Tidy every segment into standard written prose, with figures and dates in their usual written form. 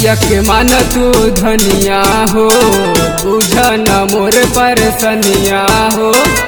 बतिया के मान तू धनिया हो, बुझन मोर परसनिया हो,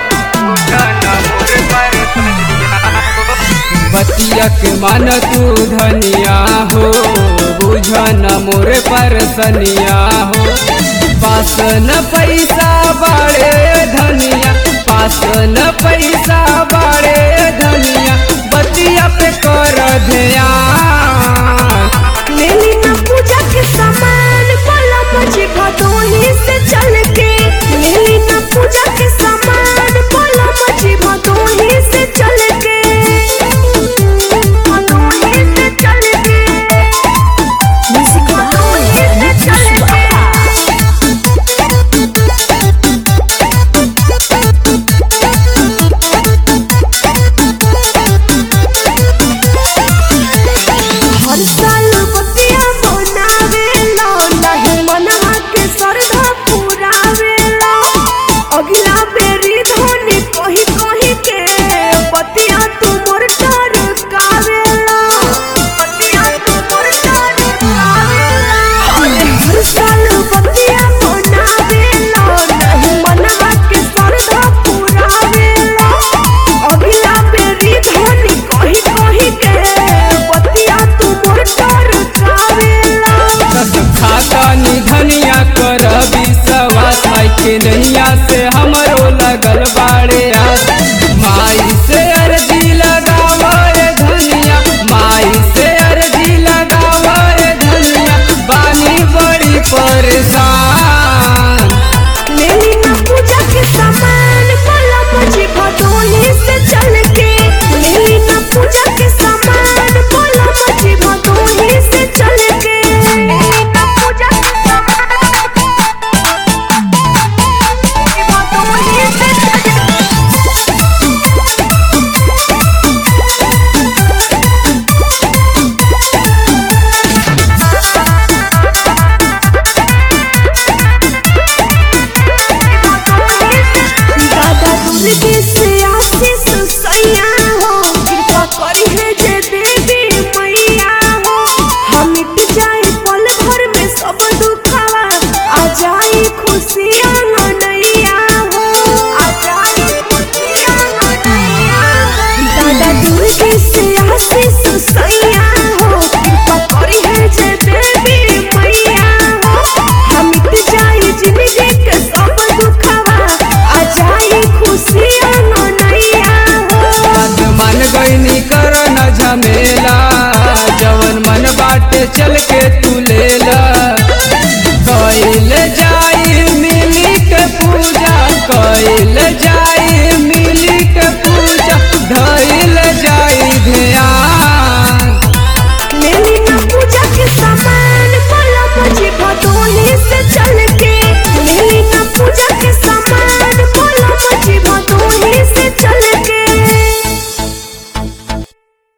बतिया के मान तू धनिया हो, बुझन मोर परसनिया हो। पास न पैसा बाड़े धनिया, पास न पैसा बाड़े धनिया, बतिया पे कर ध्यान। लेली ना पूजा के सामान बोला मुझे भदोही से चल के, लेली ना पूजा के सामान बोला मुझे भदोही से चल के, भदोही से चल के, भदोही से चल के। हर साल बतिया बनावेला, नहीं मनवा के श्रद्धा पुरावेला। अगला बेरी धोनी कही कही के बतिया तू मोर टरकावेला, बतिया तू मोर टरकावेला। हर साल बतिया बनावेला, नहीं मनवा के श्रद्धा पुरावेला। अगला बेरी धोनी कही कही के बतिया तू मोर टरकावेला। खाता निधनिया कर विश्वास, माई के नैया से हमरो लगल बाड़े आस। माई से अर्जी लगावे धनिया, माई से अर्जी लगावे धनिया, बानी बड़ी परेशान। लेली ना पूजा के सामान बोला मुझे भदोही से चल के, लेली ना पूजा के सामान बोला मुझे भदोही से चल के, लेली ना पूजा के सामान भदोही से चल के। दादा दूर के